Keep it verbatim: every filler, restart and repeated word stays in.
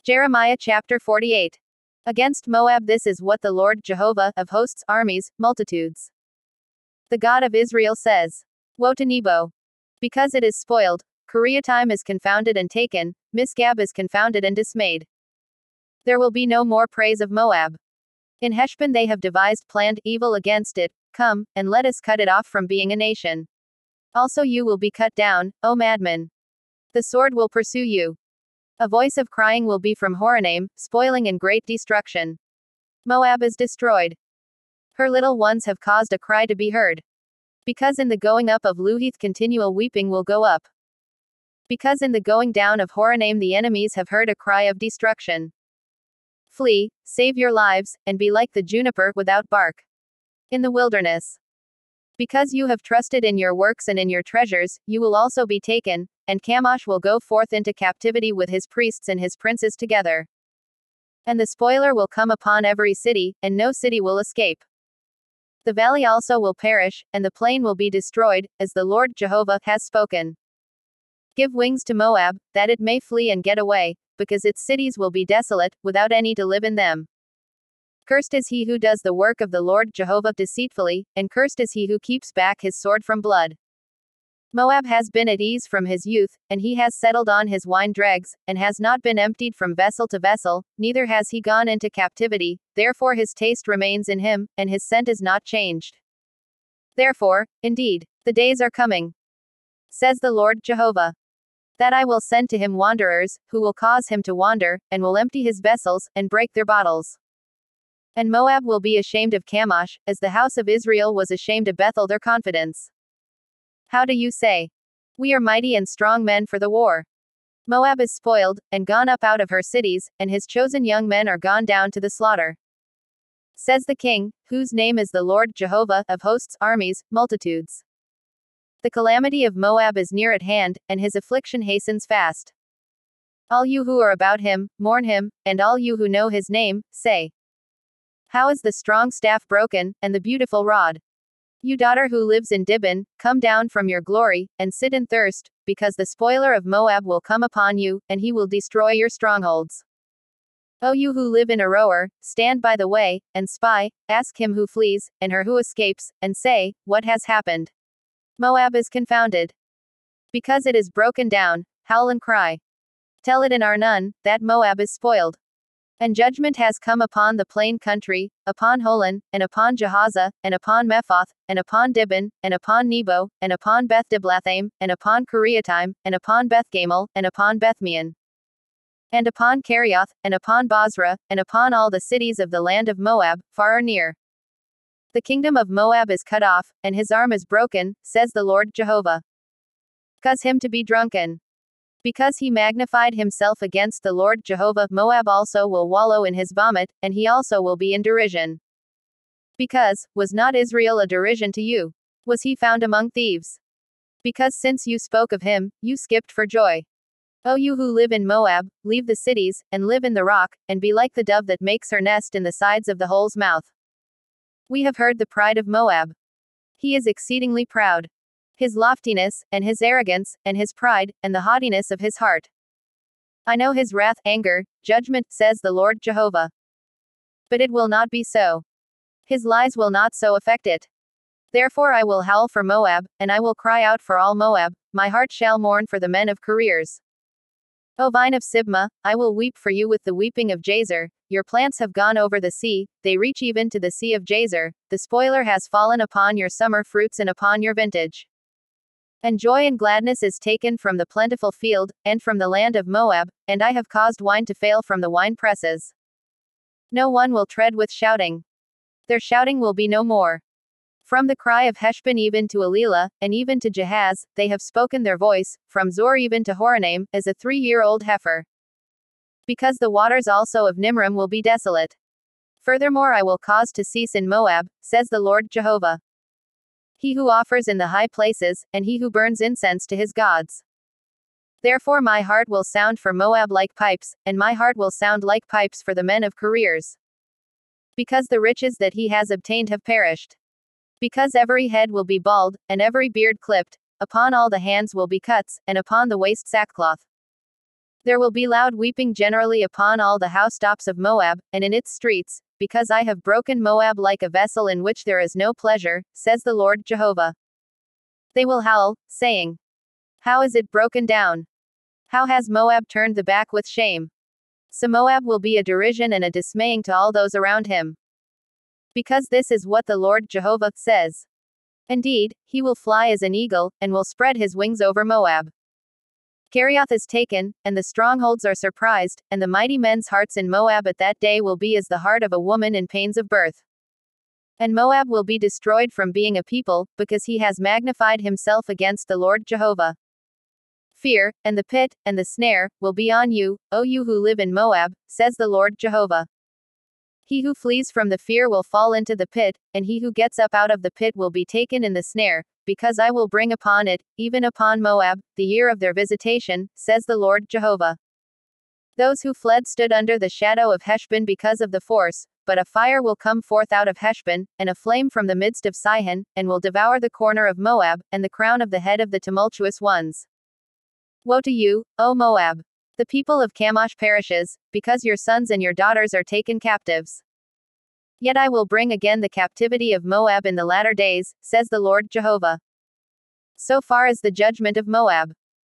Jeremiah chapter forty-eight. Against Moab, this is what the Lord Jehovah, of hosts, armies, multitudes, the God of Israel says. Woe to Nebo! Because it is spoiled, Kiriatim is confounded and taken, Misgab is confounded and dismayed. There will be no more praise of Moab. In Heshbon they have devised planned evil against it. Come, and let us cut it off from being a nation. Also you will be cut down, O madmen. The sword will pursue you. A voice of crying will be from Horonaim, spoiling and great destruction. Moab is destroyed. Her little ones have caused a cry to be heard. Because in the going up of Luhith continual weeping will go up. Because in the going down of Horonaim the enemies have heard a cry of destruction. Flee, save your lives, and be like the juniper without bark in the wilderness. Because you have trusted in your works and in your treasures, you will also be taken, and Chemosh will go forth into captivity with his priests and his princes together. And the spoiler will come upon every city, and no city will escape. The valley also will perish, and the plain will be destroyed, as the Lord Jehovah has spoken. Give wings to Moab, that it may flee and get away, because its cities will be desolate, without any to live in them. Cursed is he who does the work of the Lord Jehovah deceitfully, and cursed is he who keeps back his sword from blood. Moab has been at ease from his youth, and he has settled on his wine dregs, and has not been emptied from vessel to vessel, neither has he gone into captivity, therefore his taste remains in him, and his scent is not changed. Therefore, indeed, the days are coming, says the Lord Jehovah, that I will send to him wanderers, who will cause him to wander, and will empty his vessels, and break their bottles. And Moab will be ashamed of Chemosh, as the house of Israel was ashamed of Bethel their confidence. How do you say? We are mighty and strong men for the war. Moab is spoiled, and gone up out of her cities, and his chosen young men are gone down to the slaughter. Says the King, whose name is the Lord Jehovah, of hosts, armies, multitudes. The calamity of Moab is near at hand, and his affliction hastens fast. All you who are about him, mourn him, and all you who know his name, say, how is the strong staff broken, and the beautiful rod? You daughter who lives in Dibon, come down from your glory, and sit in thirst, because the spoiler of Moab will come upon you, and he will destroy your strongholds. O you who live in Aroer, stand by the way, and spy, ask him who flees, and her who escapes, and say, what has happened? Moab is confounded. Because it is broken down, howl and cry. Tell it in Arnon, that Moab is spoiled. And judgment has come upon the plain country, upon Holon, and upon Jahaza, and upon Mephoth, and upon Dibon, and upon Nebo, and upon Beth Diblathaim, and upon Kiriatim, and upon Bethgamel, and upon Bethmeon, and upon Kerioth, and upon Bozrah, and upon all the cities of the land of Moab, far or near. The kingdom of Moab is cut off, and his arm is broken, says the Lord Jehovah. Cause him to be drunken. Because he magnified himself against the Lord Jehovah, Moab also will wallow in his vomit, and he also will be in derision. Because, was not Israel a derision to you? Was he found among thieves? Because since you spoke of him, you skipped for joy. O you who live in Moab, leave the cities, and live in the rock, and be like the dove that makes her nest in the sides of the hole's mouth. We have heard the pride of Moab. He is exceedingly proud. His loftiness, and his arrogance, and his pride, and the haughtiness of his heart. I know his wrath, anger, judgment, says the Lord Jehovah. But it will not be so. His lies will not so affect it. Therefore I will howl for Moab, and I will cry out for all Moab, my heart shall mourn for the men of careers. O vine of Sibmah, I will weep for you with the weeping of Jazer. Your plants have gone over the sea, they reach even to the sea of Jazer. The spoiler has fallen upon your summer fruits and upon your vintage. And joy and gladness is taken from the plentiful field, and from the land of Moab, and I have caused wine to fail from the wine presses. No one will tread with shouting. Their shouting will be no more. From the cry of Heshbon even to Elilah, and even to Jahaz, they have spoken their voice, from Zor even to Horonaim, as a three-year-old heifer. Because the waters also of Nimrim will be desolate. Furthermore I will cause to cease in Moab, says the Lord Jehovah. He who offers in the high places, and he who burns incense to his gods. Therefore my heart will sound for Moab like pipes, and my heart will sound like pipes for the men of careers. Because the riches that he has obtained have perished. Because every head will be bald, and every beard clipped, upon all the hands will be cuts, and upon the waist sackcloth. There will be loud weeping generally upon all the housetops of Moab, and in its streets, because I have broken Moab like a vessel in which there is no pleasure, says the Lord Jehovah. They will howl, saying, how is it broken down? How has Moab turned the back with shame? So Moab will be a derision and a dismaying to all those around him. Because this is what the Lord Jehovah says. Indeed, he will fly as an eagle, and will spread his wings over Moab. Kerioth is taken, and the strongholds are surprised, and the mighty men's hearts in Moab at that day will be as the heart of a woman in pains of birth. And Moab will be destroyed from being a people, because he has magnified himself against the Lord Jehovah. Fear, and the pit, and the snare, will be on you, O you who live in Moab, says the Lord Jehovah. He who flees from the fear will fall into the pit, and he who gets up out of the pit will be taken in the snare, because I will bring upon it, even upon Moab, the year of their visitation, says the Lord Jehovah. Those who fled stood under the shadow of Heshbon because of the force, but a fire will come forth out of Heshbon, and a flame from the midst of Sihon, and will devour the corner of Moab, and the crown of the head of the tumultuous ones. Woe to you, O Moab! The people of Chemosh perishes, because your sons and your daughters are taken captives. Yet I will bring again the captivity of Moab in the latter days, says the Lord Jehovah. So far as the judgment of Moab.